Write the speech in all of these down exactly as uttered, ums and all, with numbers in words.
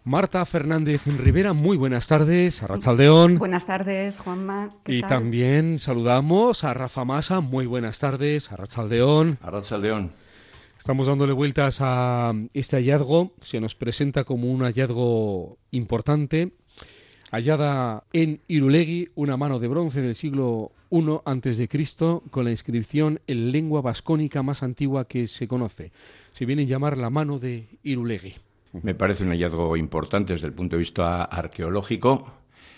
Marta Fernández Rivera, muy buenas tardes, Arratsaldeon. Buenas tardes, Juanma. ¿Qué y tal? También saludamos a Rafa Masa, muy buenas tardes, Arratsaldeon. Arratsaldeon. Estamos dándole vueltas a este hallazgo, se nos presenta como un hallazgo importante, hallada en Irulegui, una mano de bronce del siglo primero antes de Cristo, con la inscripción en lengua vascónica más antigua que se conoce. Se viene a llamar la mano de Irulegui. Me parece un hallazgo importante desde el punto de vista arqueológico,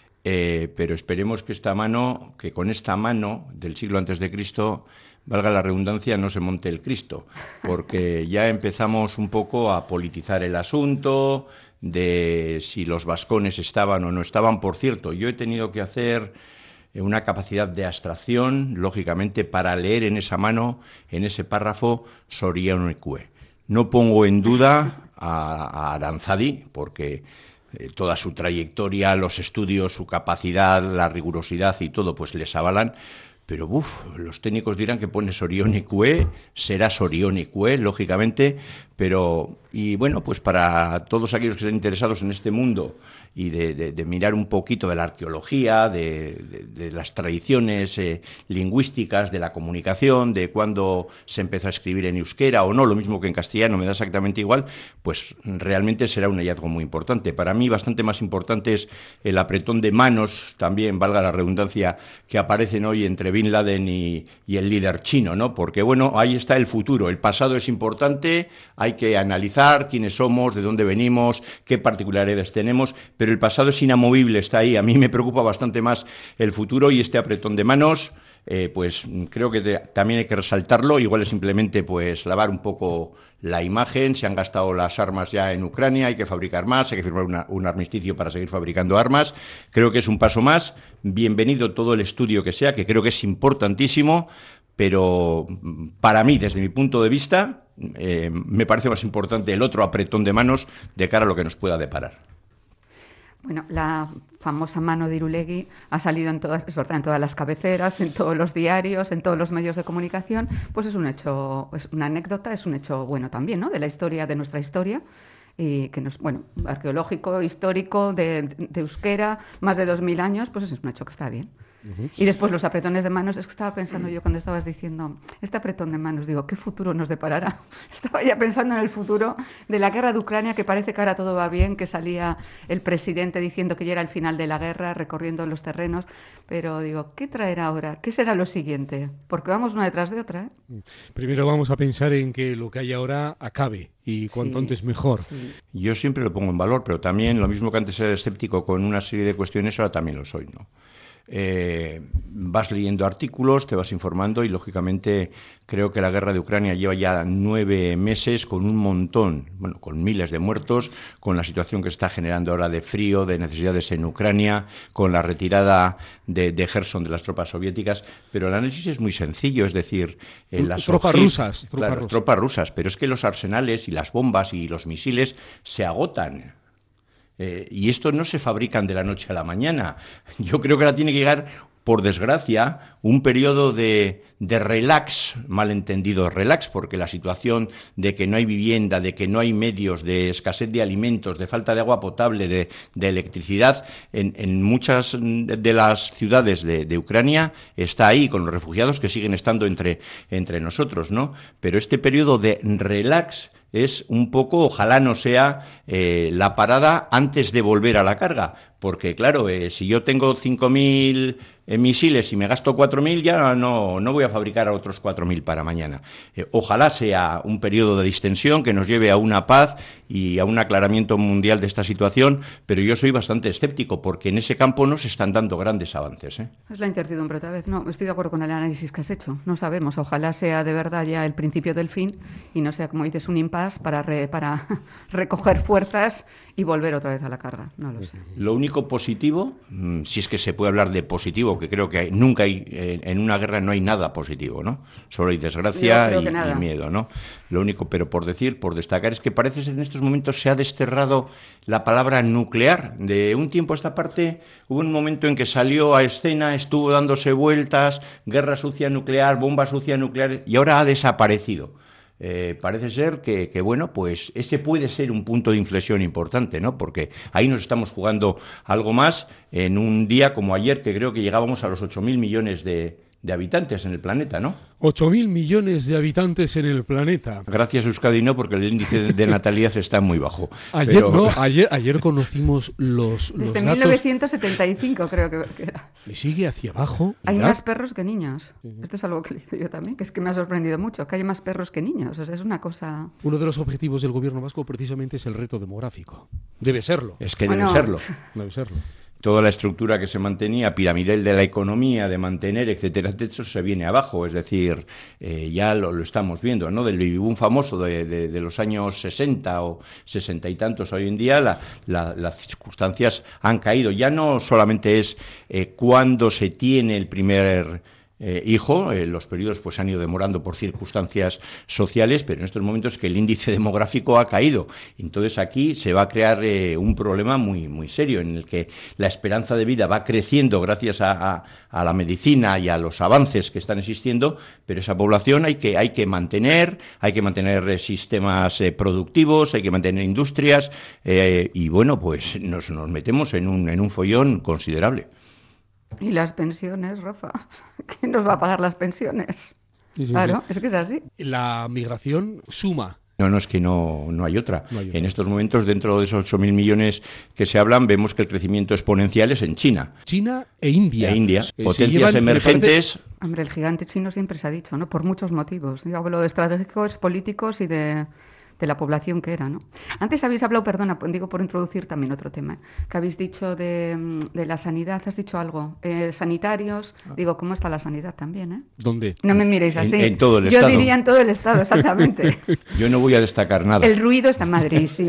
eh, pero esperemos que esta mano, que con esta mano del siglo antes de Cristo, valga la redundancia, no se monte el Cristo, porque ya empezamos un poco a politizar el asunto de si los vascones estaban o no estaban. Por cierto, yo he tenido que hacer una capacidad de abstracción, lógicamente, para leer en esa mano, en ese párrafo, Sorionicue. No pongo en duda a, a Aranzadi, porque eh, toda su trayectoria, los estudios, su capacidad, la rigurosidad y todo, pues les avalan. Pero, uff, los técnicos dirán que pone Sorionicue, será Sorionicue, lógicamente, pero, y bueno, pues para todos aquellos que estén interesados en este mundo y de, de, de mirar un poquito de la arqueología, de, de, de las tradiciones eh, lingüísticas, de la comunicación, de cuándo se empezó a escribir en euskera o no, lo mismo que en castellano, me da exactamente igual, pues realmente será un hallazgo muy importante. Para mí bastante más importante es el apretón de manos, también, valga la redundancia, que aparecen hoy entre Bin Laden y, y el líder chino, ¿no? Porque, bueno, ahí está el futuro. El pasado es importante, hay que analizar quiénes somos, de dónde venimos, qué particularidades tenemos, pero el pasado es inamovible, está ahí. A mí me preocupa bastante más el futuro y este apretón de manos, eh, pues creo que te, también hay que resaltarlo. Igual es simplemente pues lavar un poco la imagen. Se han gastado las armas ya en Ucrania, hay que fabricar más, hay que firmar una, un armisticio para seguir fabricando armas. Creo que es un paso más. Bienvenido todo el estudio que sea, que creo que es importantísimo, pero para mí, desde mi punto de vista, eh, me parece más importante el otro apretón de manos de cara a lo que nos pueda deparar. Bueno, la famosa mano de Irulegui ha salido en todas, es verdad, en todas las cabeceras, en todos los diarios, en todos los medios de comunicación. Pues es un hecho, es una anécdota, es un hecho bueno también, ¿no? De la historia, de nuestra historia, y que nos, bueno, arqueológico, histórico, de, de euskera, más de dos mil años, pues es un hecho que está bien. Uh-huh. Y después los apretones de manos, es que estaba pensando yo cuando estabas diciendo este apretón de manos, digo, ¿qué futuro nos deparará? Estaba ya pensando en el futuro de la guerra de Ucrania, que parece que ahora todo va bien, que salía el presidente diciendo que ya era el final de la guerra, recorriendo los terrenos, pero digo, ¿qué traerá ahora? ¿Qué será lo siguiente? Porque vamos una detrás de otra, ¿eh? Primero vamos a pensar en que lo que hay ahora acabe y cuanto sí, antes mejor. Sí. Yo siempre lo pongo en valor, pero también lo mismo que antes era escéptico con una serie de cuestiones, ahora también lo soy, ¿no? Eh, vas leyendo artículos, te vas informando y lógicamente creo que la guerra de Ucrania lleva ya nueve meses con un montón, bueno, con miles de muertos, con la situación que está generando ahora de frío, de necesidades en Ucrania, con la retirada de, de Gerson de las tropas soviéticas, pero el análisis es muy sencillo, es decir, eh, las tropas oji- rusas, tropas claro, rusas. tropas rusas, pero es que los arsenales y las bombas y los misiles se agotan. Eh, y estos no se fabrican de la noche a la mañana. Yo creo que ahora tiene que llegar, por desgracia, un periodo de, de relax, malentendido relax, porque la situación de que no hay vivienda, de que no hay medios, de escasez de alimentos, de falta de agua potable, de, de electricidad, en, en muchas de las ciudades de, de Ucrania está ahí, con los refugiados que siguen estando entre, entre nosotros, ¿no? Pero este periodo de relax es un poco, ojalá no sea eh, la parada antes de volver a la carga, porque claro, eh, si yo tengo cinco mil eh, misiles y me gasto cuatro mil, ya no, no voy a fabricar a otros cuatro mil para mañana. Eh, ojalá sea un periodo de distensión que nos lleve a una paz y a un aclaramiento mundial de esta situación, pero yo soy bastante escéptico, porque en ese campo no se están dando grandes avances, ¿eh? Es la incertidumbre otra vez. No, estoy de acuerdo con el análisis que has hecho. No sabemos. Ojalá sea de verdad ya el principio del fin y no sea, como dices, un impasse para, re, para recoger fuerzas y volver otra vez a la carga. No lo sé. Lo único positivo, si es que se puede hablar de positivo, que creo que hay, nunca hay, en una guerra no hay nada positivo, ¿no? Solo hay desgracia y, y miedo, ¿no? Lo único, pero por decir, por destacar, es que parece que en estos momentos se ha desterrado la palabra nuclear. De un tiempo a esta parte hubo un momento en que salió a escena, estuvo dándose vueltas, guerra sucia nuclear, bomba sucia nuclear, y ahora ha desaparecido. eh, parece ser que, que, bueno, pues ese puede ser un punto de inflexión importante, ¿no? Porque ahí nos estamos jugando algo más en un día como ayer, que creo que llegábamos a los ocho mil millones de, de habitantes en el planeta, ¿no? ocho mil millones de habitantes en el planeta. Gracias, Euskadi, no, porque el índice de natalidad está muy bajo. Ayer, pero... no, ayer, ayer conocimos los, los Desde datos. mil novecientos setenta y cinco creo que, que era. Y sigue hacia abajo. Hay mirad. más perros que niños. Uh-huh. Esto es algo que le digo yo también, que es que me ha sorprendido mucho, que hay más perros que niños. O sea, es una cosa... Uno de los objetivos del gobierno vasco precisamente es el reto demográfico. Debe serlo. Es que bueno, debe serlo. Debe serlo. Toda la estructura que se mantenía, piramidal de la economía, de mantener, etcétera, etcétera, se viene abajo. Es decir, eh, ya lo, lo estamos viendo, ¿no? Del baby boom famoso de, de, de los años sesenta o sesenta y tantos hoy en día, la, la, las circunstancias han caído. Ya no solamente es eh, cuando se tiene el primer... Eh, hijo, eh, los periodos pues han ido demorando por circunstancias sociales, pero en estos momentos es que el índice demográfico ha caído. Entonces aquí se va a crear eh, un problema muy muy serio en el que la esperanza de vida va creciendo gracias a, a, a la medicina y a los avances que están existiendo, pero esa población hay que hay que mantener, hay que mantener eh, sistemas eh, productivos, hay que mantener industrias eh, y bueno, pues nos, nos metemos en un, en un follón considerable. ¿Y las pensiones, Rafa? ¿Quién nos va a pagar las pensiones? Sí, sí, claro, sí. es que es así. La migración suma. No, no, es que no, no hay otra. No hay otra. En estos momentos, dentro de esos ocho mil millones que se hablan, vemos que el crecimiento exponencial es en China. China e India. E India, Eh, potencias llevan, emergentes. Hombre, el gigante chino siempre se ha dicho, ¿no? Por muchos motivos. Yo hablo de estratégicos, políticos y de... de la población que era, ¿no? Antes habéis hablado, perdona, digo por introducir también otro tema, que habéis dicho de, de la sanidad, has dicho algo, eh, sanitarios, ah. digo, ¿cómo está la sanidad también, eh? ¿Dónde? No me miréis así. En, en todo el Yo Estado. diría en todo el Estado, exactamente. Yo no voy a destacar nada. El ruido está en Madrid, sí.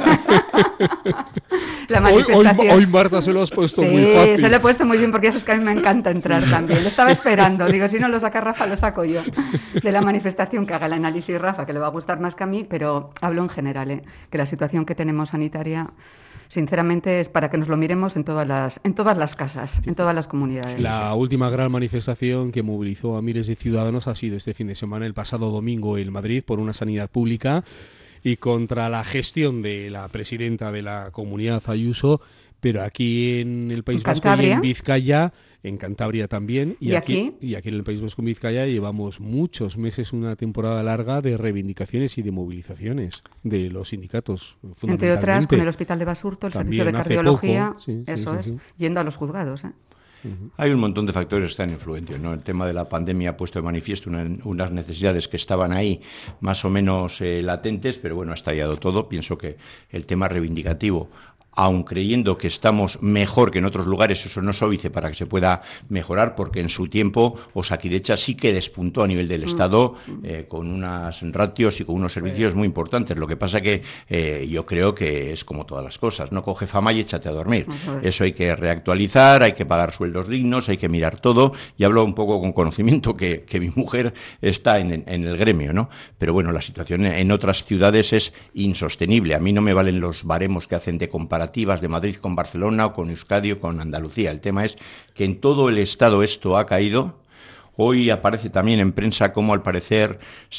La hoy, manifestación. Hoy, hoy, Marta, se lo has puesto sí, muy fácil. se lo he puesto muy bien porque ya sabes que a mí me encanta entrar también. Lo estaba esperando. Digo, si no lo saca Rafa, lo saco yo. De la manifestación, que haga el análisis Rafa, que le va a gustar más que a mí, pero hablo en general, ¿eh? Que la situación que tenemos sanitaria, sinceramente, es para que nos lo miremos en todas las, en todas las casas, en todas las comunidades. La última gran manifestación que movilizó a miles de ciudadanos ha sido este fin de semana, el pasado domingo en Madrid, por una sanidad pública y contra la gestión de la presidenta de la comunidad, Ayuso, pero aquí en el País Vasco y en Vizcaya, en Cantabria también, y, ¿Y aquí, aquí? y aquí en el País Vasco y Vizcaya llevamos muchos meses, una temporada larga de reivindicaciones y de movilizaciones de los sindicatos, fundamentalmente. Entre otras, con el Hospital de Basurto, el También servicio de cardiología, poco, sí, eso sí, es, sí, sí. yendo a los juzgados, ¿eh? Hay un montón de factores que están influentes, ¿no? El tema de la pandemia ha puesto de manifiesto una, unas necesidades que estaban ahí más o menos eh, latentes, pero bueno, ha estallado todo. Pienso que el tema reivindicativo, aun creyendo que estamos mejor que en otros lugares, eso no es óbice para que se pueda mejorar, porque en su tiempo Osakidecha sí que despuntó a nivel del Estado eh, con unas ratios y con unos servicios muy importantes. Lo que pasa que eh, yo creo que es como todas las cosas, no coge fama y échate a dormir. Eso hay que reactualizar, hay que pagar sueldos dignos, hay que mirar todo, y hablo un poco con conocimiento que, que mi mujer está en, en el gremio, ¿no? Pero bueno, la situación en otras ciudades es insostenible. A mí no me valen los baremos que hacen de comparación de Madrid con Barcelona o con Euskadi o con Andalucía. El tema es que en todo el Estado esto ha caído. Hoy aparece también en prensa cómo al parecer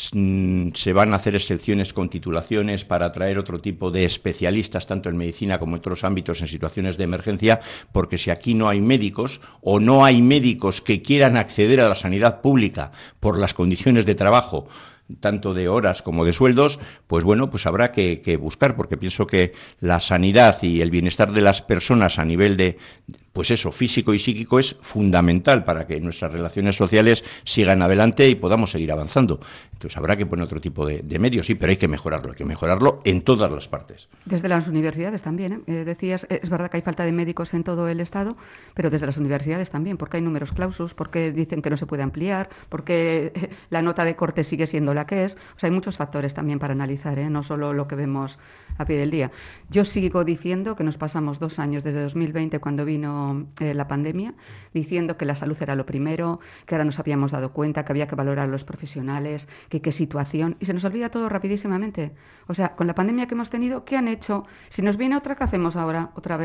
se van a hacer excepciones con titulaciones para atraer otro tipo de especialistas, tanto en medicina como en otros ámbitos en situaciones de emergencia, porque si aquí no hay médicos o no hay médicos que quieran acceder a la sanidad pública por las condiciones de trabajo, tanto de horas como de sueldos, pues bueno, pues habrá que, que buscar, porque pienso que la sanidad y el bienestar de las personas a nivel de, pues eso, físico y psíquico es fundamental para que nuestras relaciones sociales sigan adelante y podamos seguir avanzando. Entonces habrá que poner otro tipo de, de medios, sí, pero hay que mejorarlo, hay que mejorarlo en todas las partes. Desde las universidades también, ¿eh? Eh, decías, es verdad que hay falta de médicos en todo el Estado, pero desde las universidades también, porque hay números clausus, porque dicen que no se puede ampliar, porque la nota de corte sigue siendo la que es. O sea, hay muchos factores también para analizar, ¿eh? No solo lo que vemos a pie del día. Yo sigo diciendo que nos pasamos dos años desde dos mil veinte, cuando vino eh, la pandemia, diciendo que la salud era lo primero, que ahora nos habíamos dado cuenta que había que valorar a los profesionales, que qué situación, y se nos olvida todo rapidísimamente. O sea, con la pandemia que hemos tenido, ¿qué han hecho? Si nos viene otra, ¿qué hacemos ahora otra vez?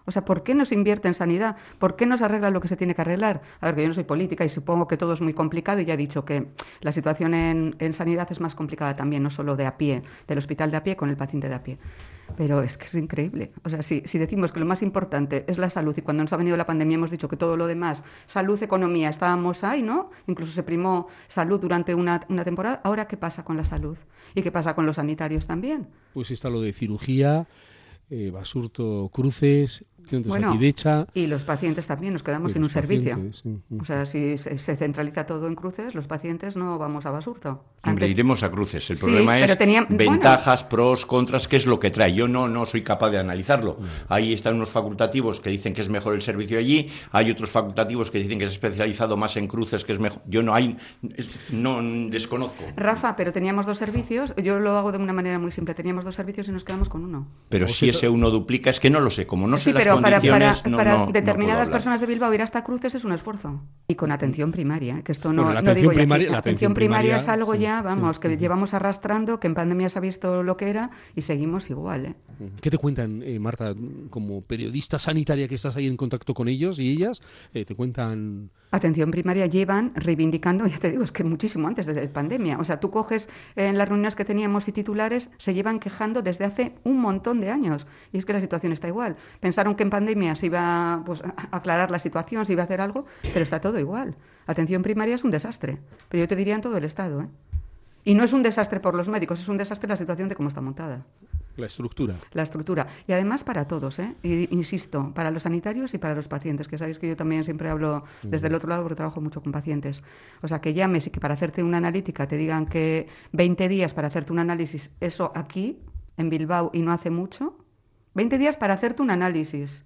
O sea, ¿por qué no se invierte en sanidad? ¿Por qué no se arregla lo que se tiene que arreglar? A ver, que yo no soy política y supongo que todo es muy complicado y ya he dicho que la situación en, en sanidad es más complicada también, no solo de a pie, del hospital de a pie con el paciente de a pie. Pero es que es increíble. O sea, si, si decimos que lo más importante es la salud y cuando nos ha venido la pandemia hemos dicho que todo lo demás, salud, economía, estábamos ahí, ¿no? Incluso se primó salud durante una, una temporada. Ahora, ¿qué pasa con la salud? ¿Y qué pasa con los sanitarios también? Pues está lo de cirugía, eh, Basurto, Cruces, bueno, Osakidetza, y los pacientes también, nos quedamos sin un servicio. Sí. O sea, si se, se centraliza todo en Cruces, los pacientes no vamos a Basurto. Hombre, Antes... iremos a Cruces. El problema sí, es tenía... ventajas, bueno. pros, contras, qué es lo que trae. Yo no, no soy capaz de analizarlo. Ahí están unos facultativos que dicen que es mejor el servicio allí, hay otros facultativos que dicen que es especializado más en Cruces, que es mejor. Yo no hay, no desconozco. Rafa, pero teníamos dos servicios, yo lo hago de una manera muy simple, teníamos dos servicios y nos quedamos con uno. Pero o si ese uno duplica, es que no lo sé, como no sí, sé las pero condiciones, para, no, para no, determinadas no personas de Bilbao ir hasta Cruces es un esfuerzo. Y con atención primaria, que esto no, bueno, la no atención digo primaria, ya, la atención primaria, primaria es algo sí, ya, vamos, sí, que sí. llevamos arrastrando, que en pandemia se ha visto lo que era y seguimos igual, ¿eh? ¿Qué te cuentan, eh, Marta, como periodista sanitaria que estás ahí en contacto con ellos y ellas? Eh, ¿Te cuentan...? Atención primaria llevan reivindicando, ya te digo, es que muchísimo antes de la pandemia. O sea, tú coges en las reuniones que teníamos y titulares, se llevan quejando desde hace un montón de años. Y es que la situación está igual. Pensaron que en pandemia se iba pues, a aclarar la situación, se iba a hacer algo, pero está todo igual. Atención primaria es un desastre, pero yo te diría en todo el Estado, ¿eh? Y no es un desastre por los médicos, es un desastre la situación de cómo está montada. La estructura. La estructura. Y además para todos, ¿eh? Y, insisto, para los sanitarios y para los pacientes, que sabéis que yo también siempre hablo desde el otro lado porque trabajo mucho con pacientes. O sea, que llames y que para hacerte una analítica te digan que veinte días para hacerte un análisis, eso aquí, en Bilbao, y no hace mucho, veinte días para hacerte un análisis.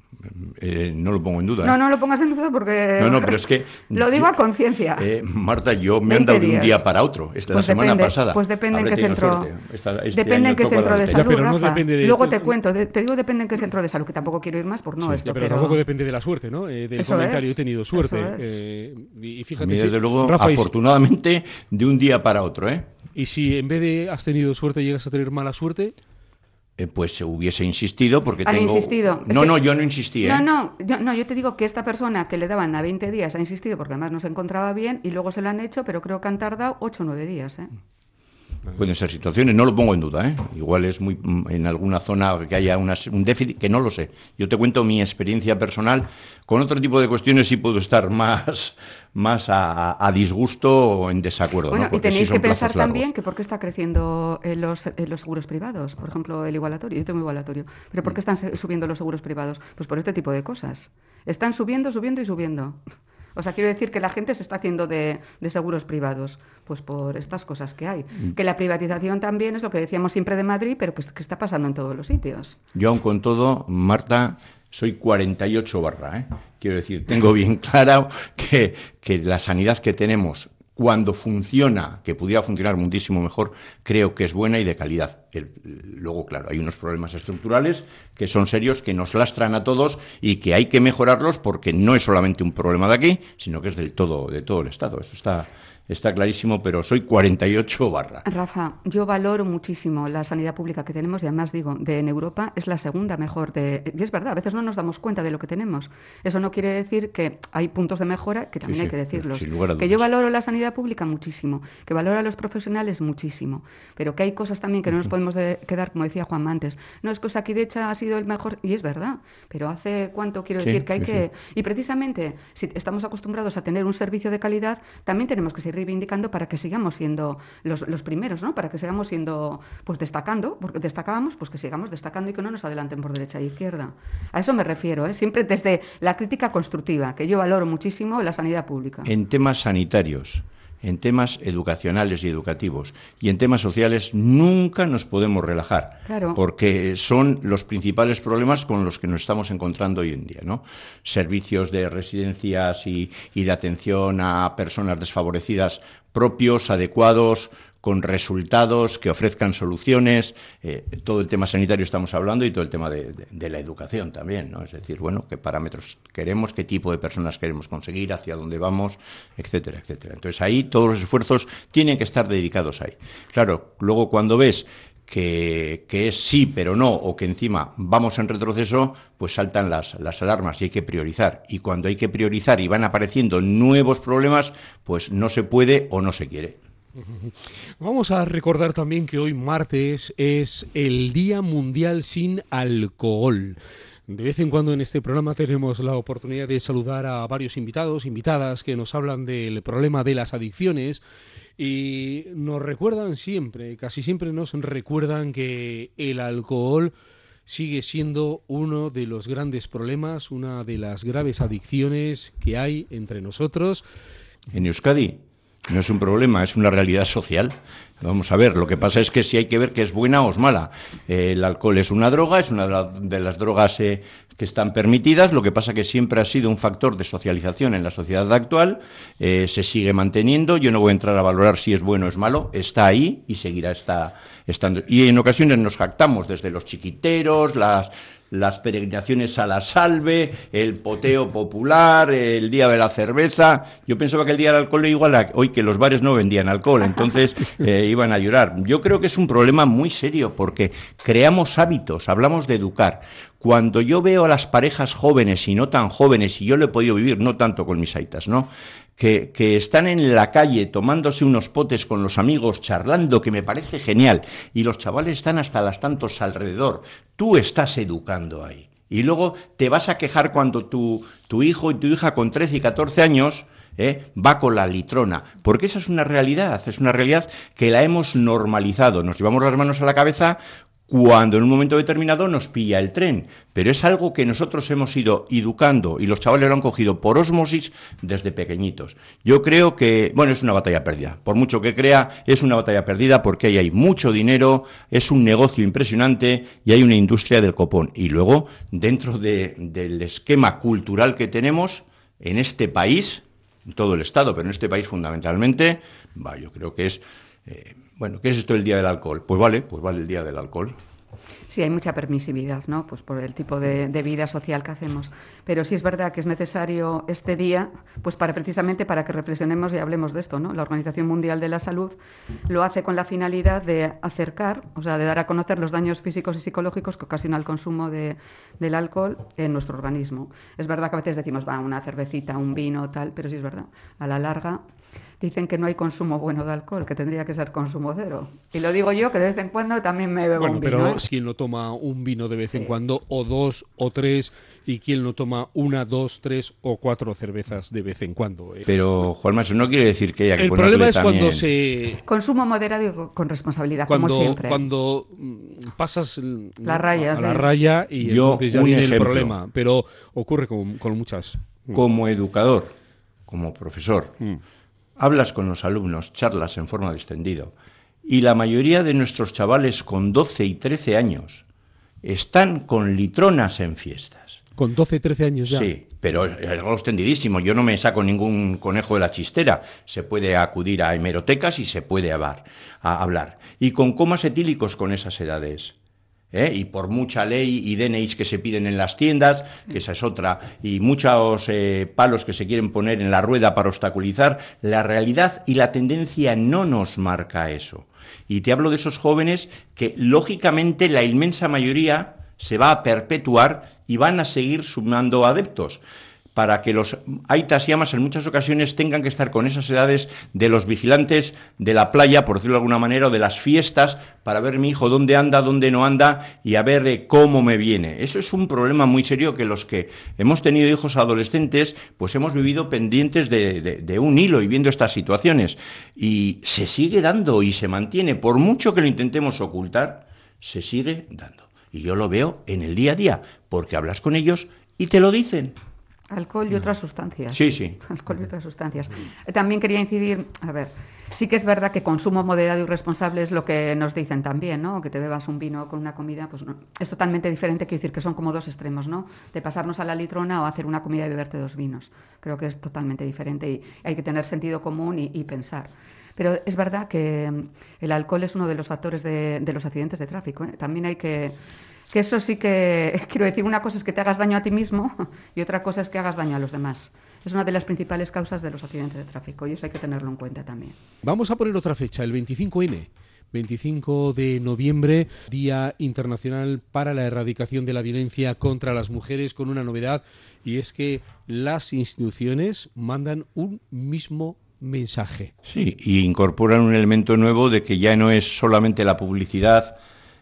Eh, no lo pongo en duda. No, ¿eh? no lo pongas en duda porque... No, no, pero es que... lo digo a conciencia. Eh, Marta, yo me han dado de un día para otro. Es de pues la semana depende, pasada. Pues depende en qué centro... Esta, este depende en qué centro de salud, ya, pero no Rafa. depende de... Luego te cuento. De, te digo depende en qué centro de salud, que tampoco quiero ir más por no sí, esto. Ya, pero, pero tampoco depende de la suerte, ¿no? Eh, del eso comentario, es, he tenido suerte. Es. Eh, y fíjate... A mí, desde si, luego, Rafa, afortunadamente, de un día para otro, ¿eh? Y si en vez de has tenido suerte llegas a tener mala suerte... Eh, pues se hubiese insistido porque Han tengo... insistido. No, que... no, yo no insistí, ¿eh? No, no yo, no, yo te digo que esta persona que le daban a veinte días ha insistido porque además no se encontraba bien y luego se lo han hecho, pero creo que han tardado ocho o nueve días, ¿eh? Pueden ser situaciones, no lo pongo en duda, ¿eh? Igual es muy en alguna zona que haya una, un déficit, que no lo sé. Yo te cuento mi experiencia personal. Con otro tipo de cuestiones sí puedo estar más, más a, a disgusto o en desacuerdo. Bueno, ¿no? y tenéis sí que pensar también que por qué está creciendo en los, en los seguros privados. Por ejemplo, el igualatorio. Yo tengo igualatorio. ¿Pero por qué están subiendo los seguros privados? Pues por este tipo de cosas. Están subiendo, subiendo y subiendo. O sea, quiero decir que la gente se está haciendo de, de seguros privados, pues por estas cosas que hay. Que la privatización también es lo que decíamos siempre de Madrid, pero que, que está pasando en todos los sitios. Yo aun con todo, Marta, soy cuarenta y ocho barra, ¿eh? Quiero decir, tengo bien claro que, que la sanidad que tenemos, cuando funciona, que pudiera funcionar muchísimo mejor, creo que es buena y de calidad. El, luego, claro, hay unos problemas estructurales que son serios, que nos lastran a todos y que hay que mejorarlos porque no es solamente un problema de aquí, sino que es del todo, de todo el Estado. Eso está... Está clarísimo, pero soy cuarenta y ocho barra. Rafa, yo valoro muchísimo la sanidad pública que tenemos y además digo, de en Europa es la segunda mejor. De, y es verdad, a veces no nos damos cuenta de lo que tenemos. Eso no quiere decir que hay puntos de mejora, que también sí, hay que decirlos. Sin lugar a dudas. Que yo valoro la sanidad pública muchísimo, que valoro a los profesionales muchísimo, pero que hay cosas también que no nos podemos de, quedar, como decía Juan antes. No es que Osakidetza ha sido el mejor, y es verdad, pero hace cuánto quiero decir sí, que hay sí, que... Sí. Y precisamente, si estamos acostumbrados a tener un servicio de calidad, también tenemos que ser reivindicando para que sigamos siendo los, los primeros, ¿no? Para que sigamos siendo, pues destacando, porque destacábamos, pues que sigamos destacando y que no nos adelanten por derecha e izquierda. A eso me refiero, ¿eh? Siempre desde la crítica constructiva, que yo valoro muchísimo la sanidad pública. En temas sanitarios, en temas educacionales y educativos y en temas sociales nunca nos podemos relajar, claro, porque son los principales problemas con los que nos estamos encontrando hoy en día, ¿no? Servicios de residencias y, y de atención a personas desfavorecidas propios, adecuados, con resultados que ofrezcan soluciones. Eh, todo el tema sanitario estamos hablando y todo el tema de, de, de la educación también, ¿no? Es decir, bueno, qué parámetros queremos, qué tipo de personas queremos conseguir, hacia dónde vamos, etcétera, etcétera. Entonces ahí todos los esfuerzos tienen que estar dedicados ahí. Claro, luego cuando ves que, que es sí pero no, o que encima vamos en retroceso, pues saltan las, las alarmas y hay que priorizar. Y cuando hay que priorizar y van apareciendo nuevos problemas, pues no se puede o no se quiere. Vamos a recordar también que hoy martes es el Día Mundial sin Alcohol. De vez en cuando en este programa tenemos la oportunidad de saludar a varios invitados, invitadas que nos hablan del problema de las adicciones y nos recuerdan siempre, casi siempre nos recuerdan que el alcohol sigue siendo uno de los grandes problemas, una de las graves adicciones que hay entre nosotros. En Euskadi no es un problema, es una realidad social. Vamos a ver, lo que pasa es que sí hay que ver que es buena o es mala. Eh, el alcohol es una droga, es una de, la, de las drogas eh, que están permitidas, lo que pasa que siempre ha sido un factor de socialización en la sociedad actual, eh, se sigue manteniendo, yo no voy a entrar a valorar si es bueno o es malo, está ahí y seguirá está, estando. Y en ocasiones nos jactamos desde los chiquiteros, las... las peregrinaciones a la Salve, el poteo popular, el día de la cerveza. Yo pensaba que el día del alcohol era igual a hoy, que los bares no vendían alcohol, entonces eh, iban a llorar. Yo creo que es un problema muy serio porque creamos hábitos, hablamos de educar. Cuando yo veo a las parejas jóvenes y no tan jóvenes, y yo lo he podido vivir, no tanto con mis aitas, ¿no?, Que, que están en la calle tomándose unos potes con los amigos, charlando, que me parece genial, y los chavales están hasta las tantos alrededor. Tú estás educando ahí. Y luego te vas a quejar cuando tu, tu hijo y tu hija con trece y catorce años eh, va con la litrona. Porque esa es una realidad, es una realidad que la hemos normalizado. Nos llevamos las manos a la cabeza cuando en un momento determinado nos pilla el tren, pero es algo que nosotros hemos ido educando y los chavales lo han cogido por ósmosis desde pequeñitos. Yo creo que, bueno, es una batalla perdida, por mucho que crea, es una batalla perdida porque ahí hay mucho dinero, es un negocio impresionante y hay una industria del copón. Y luego, dentro de, del esquema cultural que tenemos en este país, en todo el Estado, pero en este país fundamentalmente, va, yo creo que es... Eh, Bueno, ¿qué es esto del Día del Alcohol? Pues vale, pues vale el Día del Alcohol. Sí, hay mucha permisividad, ¿no? Pues por el tipo de, de vida social que hacemos. Pero sí es verdad que es necesario este día, pues para precisamente para que reflexionemos y hablemos de esto, ¿no? La Organización Mundial de la Salud lo hace con la finalidad de acercar, o sea, de dar a conocer los daños físicos y psicológicos que ocasiona el consumo de, del alcohol en nuestro organismo. Es verdad que a veces decimos, va, una cervecita, un vino, tal, pero sí es verdad, a la larga... Dicen que no hay consumo bueno de alcohol, que tendría que ser consumo cero. Y lo digo yo, que de vez en cuando también me bebo bueno, un vino. Bueno, pero ¿eh? ¿quién no toma un vino de vez sí. en cuando, o dos, o tres, y quién no toma una, dos, tres o cuatro cervezas de vez en cuando? ¿eh? Pero, Juanma, eso no quiere decir que haya que El ponerle problema es también... cuando se... Consumo moderado y con responsabilidad, cuando, como siempre. Cuando pasas la raya, a sí. la raya y yo, entonces ya un viene ejemplo. el problema. Pero ocurre con, con muchas. Como educador, como profesor... Mm. Hablas con los alumnos, charlas en forma de extendido, y la mayoría de nuestros chavales con doce y trece años están con litronas en fiestas. ¿Con doce, trece años ya? Sí, pero es algo extendidísimo. Yo no me saco ningún conejo de la chistera. Se puede acudir a hemerotecas y se puede hablar. A hablar. Y con comas etílicos con esas edades. ¿Eh? Y por mucha ley y D N Is que se piden en las tiendas, que esa es otra, y muchos eh, palos que se quieren poner en la rueda para obstaculizar, la realidad y la tendencia no nos marca eso. Y te hablo de esos jóvenes que, lógicamente, la inmensa mayoría se va a perpetuar y van a seguir sumando adeptos, para que los aitas y amas en muchas ocasiones tengan que estar con esas edades de los vigilantes de la playa, por decirlo de alguna manera, o de las fiestas, para ver mi hijo dónde anda, dónde no anda, y a ver eh, cómo me viene. Eso es un problema muy serio que los que hemos tenido hijos adolescentes, pues hemos vivido pendientes de, de, de un hilo y viendo estas situaciones. Y se sigue dando y se mantiene, por mucho que lo intentemos ocultar, se sigue dando. Y yo lo veo en el día a día, porque hablas con ellos y te lo dicen. Alcohol y otras sustancias. Sí, sí. Alcohol y otras sustancias. También quería incidir, a ver, sí que es verdad que consumo moderado y responsable es lo que nos dicen también, ¿no? Que te bebas un vino con una comida, pues no. Es totalmente diferente, quiero decir que son como dos extremos, ¿no? De pasarnos a la litrona o hacer una comida y beberte dos vinos. Creo que es totalmente diferente y hay que tener sentido común y, y pensar. Pero es verdad que el alcohol es uno de los factores de, de los accidentes de tráfico, ¿eh? También hay que... Que eso sí que, quiero decir, una cosa es que te hagas daño a ti mismo y otra cosa es que hagas daño a los demás. Es una de las principales causas de los accidentes de tráfico y eso hay que tenerlo en cuenta también. Vamos a poner otra fecha, el veinticinco ene. veinticinco de noviembre, Día Internacional para la Erradicación de la Violencia contra las Mujeres, con una novedad, y es que las instituciones mandan un mismo mensaje. Sí, y incorporan un elemento nuevo de que ya no es solamente la publicidad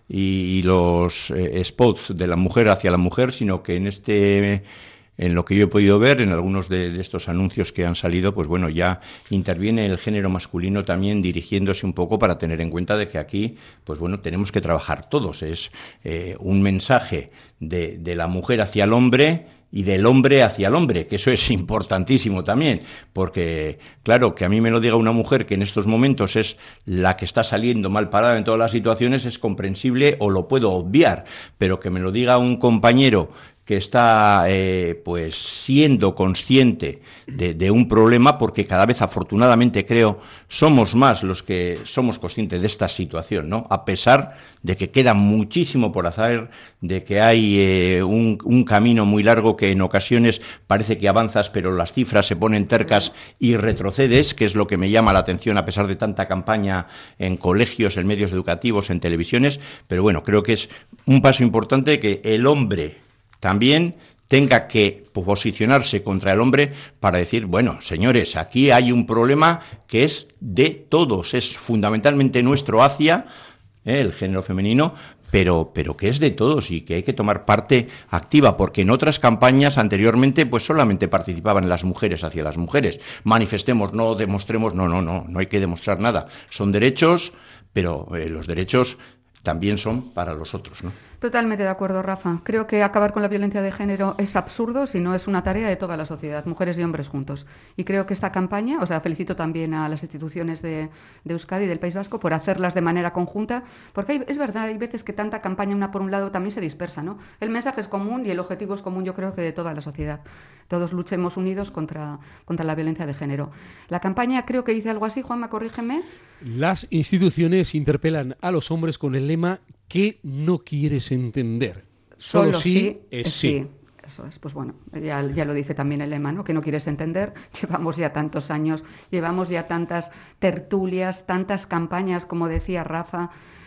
y, y los eh, spots de la mujer hacia la mujer, sino que en este... En lo que yo he podido ver, en algunos de, de estos anuncios que han salido, pues bueno, ya interviene el género masculino también dirigiéndose un poco para tener en cuenta de que aquí, pues bueno, tenemos que trabajar todos. Es eh, un mensaje de, de la mujer hacia el hombre y del hombre hacia el hombre, que eso es importantísimo también, porque, claro, que a mí me lo diga una mujer que en estos momentos es la que está saliendo mal parada en todas las situaciones es comprensible o lo puedo obviar, pero que me lo diga un compañero que está eh, pues siendo consciente de, de un problema, porque cada vez afortunadamente creo somos más los que somos conscientes de esta situación, ¿no? A pesar de que queda muchísimo por hacer, de que hay eh, un, un camino muy largo que en ocasiones parece que avanzas, pero las cifras se ponen tercas y retrocedes, que es lo que me llama la atención a pesar de tanta campaña en colegios, en medios educativos, en televisiones, pero bueno, creo que es un paso importante que el hombre también tenga que posicionarse contra el hombre para decir, bueno, señores, aquí hay un problema que es de todos, es fundamentalmente nuestro hacia eh, el género femenino, pero, pero que es de todos y que hay que tomar parte activa, porque en otras campañas anteriormente pues solamente participaban las mujeres hacia las mujeres. Manifestemos, no demostremos, no, no, no, no hay que demostrar nada. Son derechos, pero eh, los derechos también son para los otros, ¿no? Totalmente de acuerdo, Rafa. Creo que acabar con la violencia de género es absurdo si no es una tarea de toda la sociedad, mujeres y hombres juntos. Y creo que esta campaña, o sea, felicito también a las instituciones de, de Euskadi y del País Vasco por hacerlas de manera conjunta, porque hay, es verdad, hay veces que tanta campaña una por un lado también se dispersa, ¿no? El mensaje es común y el objetivo es común, yo creo que de toda la sociedad. Todos luchemos unidos contra, contra la violencia de género. La campaña creo que dice algo así, Juanma, corrígeme. Las instituciones interpelan a los hombres con el lema ¿qué no quieres entender? Solo, Solo sí, sí es sí. sí. Eso es, pues bueno, ya, ya lo dice también el lema, ¿no? Que no quieres entender. Llevamos ya tantos años, llevamos ya tantas tertulias, tantas campañas, como decía Rafa.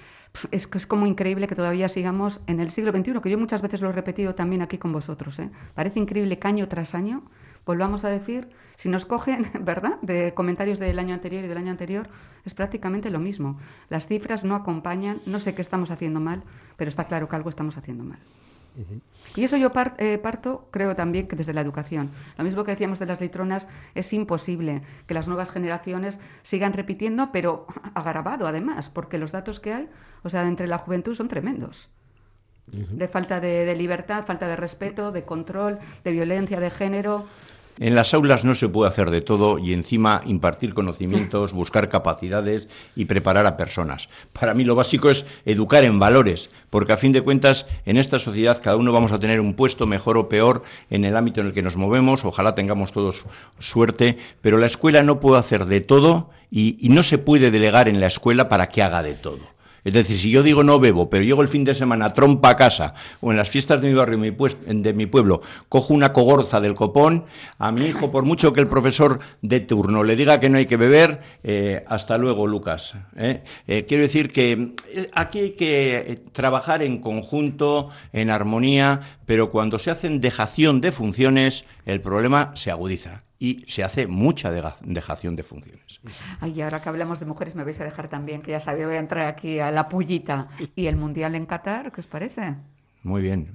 Es que es como increíble que todavía sigamos en el siglo veintiuno, que yo muchas veces lo he repetido también aquí con vosotros, ¿eh? Parece increíble que año tras año volvamos a decir, si nos cogen, ¿verdad?, de comentarios del año anterior y del año anterior, es prácticamente lo mismo. Las cifras no acompañan, no sé qué estamos haciendo mal, pero está claro que algo estamos haciendo mal. Uh-huh. Y eso yo par, eh, parto, creo también, que desde la educación. Lo mismo que decíamos de las litronas, es imposible que las nuevas generaciones sigan repitiendo, pero agravado además, porque los datos que hay, o sea, entre la juventud son tremendos. Uh-huh. De falta de, de libertad, falta de respeto, de control, de violencia de género. En las aulas no se puede hacer de todo y encima impartir conocimientos, buscar capacidades y preparar a personas. Para mí lo básico es educar en valores, porque a fin de cuentas en esta sociedad cada uno vamos a tener un puesto mejor o peor en el ámbito en el que nos movemos, ojalá tengamos todos suerte, pero la escuela no puede hacer de todo y, y no se puede delegar en la escuela para que haga de todo. Es decir, si yo digo no bebo, pero llego el fin de semana trompa a casa, o en las fiestas de mi barrio, de mi pueblo, cojo una cogorza del copón, a mi hijo, por mucho que el profesor de turno le diga que no hay que beber, eh, hasta luego, Lucas. ¿eh? Eh, quiero decir que aquí hay que trabajar en conjunto, en armonía, pero cuando se hacen dejación de funciones, el problema se agudiza. Y se hace mucha dejación de funciones. Ay, ahora que hablamos de mujeres, me vais a dejar también, que ya sabéis, voy a entrar aquí a la pullita. ¿Y el Mundial en Qatar, qué os parece? Muy bien.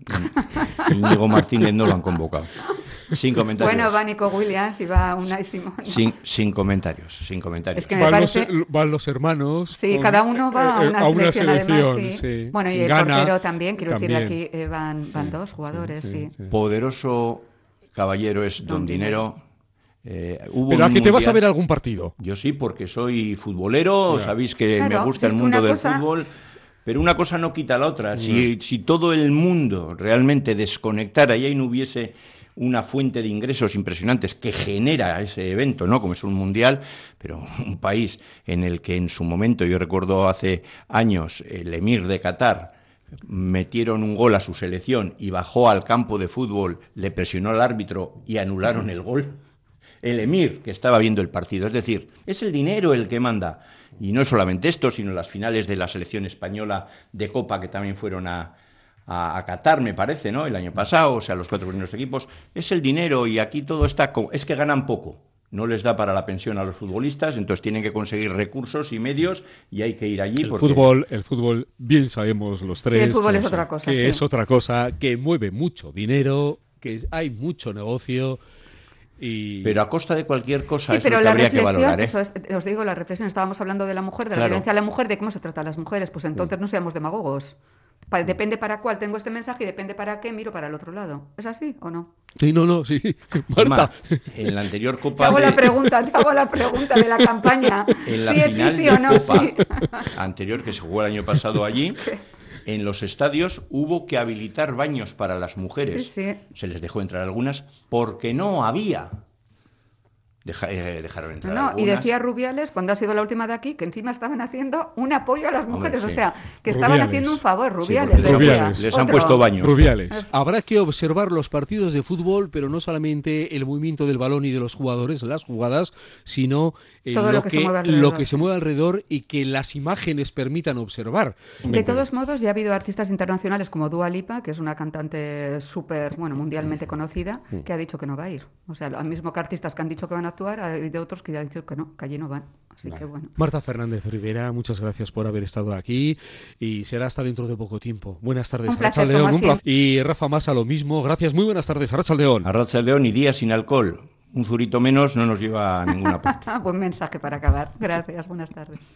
Íñigo Martínez no lo han convocado. Sin comentarios. Bueno, va Nico Williams y va Unai Simón. ¿no? Sin, sin comentarios, sin comentarios. Es que van, parece... los, van los hermanos. Sí, con, cada uno va a una, a una selección, selección además. Sí. Sí. Bueno, y el Gana, portero también, quiero también. decir, aquí eh, van, van sí, dos jugadores. Sí, sí, sí. Sí. Poderoso caballero es Don, Don Dinero. Dinero. Eh, hubo Pero aquí te vas a ver algún partido. Yo sí, porque soy futbolero, yeah. sabéis que claro, me gusta el mundo del cosa... fútbol, pero una cosa no quita la otra. Yeah. Si, si todo el mundo realmente desconectara y ahí no hubiese una fuente de ingresos impresionantes que genera ese evento, ¿no? Como es un mundial, pero un país en el que en su momento, yo recuerdo hace años, el emir de Qatar metieron un gol a su selección y bajó al campo de fútbol, le presionó al árbitro y anularon el gol. el emir que estaba viendo el partido. Es decir, es el dinero el que manda. Y no solamente esto, sino las finales de la selección española de Copa, que también fueron a, a, a Qatar, me parece, ¿no? El año pasado, o sea, los cuatro primeros equipos. Es el dinero y aquí todo está... Con... Es que ganan poco. No les da para la pensión a los futbolistas, entonces tienen que conseguir recursos y medios y hay que ir allí. El porque... fútbol, el fútbol, bien sabemos los tres, sí, el fútbol que, es otra cosa, que sí. es otra cosa, que mueve mucho dinero, que hay mucho negocio. Y... Pero a costa de cualquier cosa, sí, es pero lo que la habría reflexión, que valorar, ¿eh? eso es, os digo, la reflexión, estábamos hablando de la mujer, de la Claro. violencia a la mujer, de cómo se trata a las mujeres, pues entonces no seamos demagogos. Pa- depende para cuál tengo este mensaje y depende para qué miro para el otro lado. ¿Es así o no? Sí, no, no, sí. Marta. Ma, en la anterior Te Copa... hago de... la pregunta, te hago la pregunta de la campaña. En la sí es final sí, sí de o no, Copa sí. anterior, que se jugó el año pasado allí, en los estadios hubo que habilitar baños para las mujeres. Sí, sí. Se les dejó entrar algunas porque no había. Deja, eh, dejaron entrar No, algunas. y decía Rubiales, cuando ha sido la última de aquí, que encima estaban haciendo un apoyo a las mujeres. Hombre, sí. O sea, que estaban Rubiales. haciendo un favor, Sí, Rubiales. porque les, han Rubiales. puesto- les han Otro. puesto baños. Rubiales. Habrá que observar los partidos de fútbol, pero no solamente el movimiento del balón y de los jugadores, las jugadas, sino eh, Todo lo, lo que se que, mueve alrededor, lo que se sí. mueve alrededor y que las imágenes permitan observar. De todos modos, ya ha habido artistas internacionales como Dua Lipa, que es una cantante súper, bueno, mundialmente conocida, que ha dicho que no va a ir. O sea, lo mismo que artistas que han dicho que van a actuar, ha habido otros que ya han dicho que no, que allí no van. Así Vale. que bueno. Marta Fernández Rivera, muchas gracias por haber estado aquí y será hasta dentro de poco tiempo. Buenas tardes, Un placer, Arratsaldeon, como un placer. Y Rafa Masa, lo mismo. Gracias, muy buenas tardes, Arratsaldeon. Arratsaldeon y días sin alcohol. Un zurito menos no nos lleva a ninguna parte. Buen mensaje para acabar. Gracias, buenas tardes.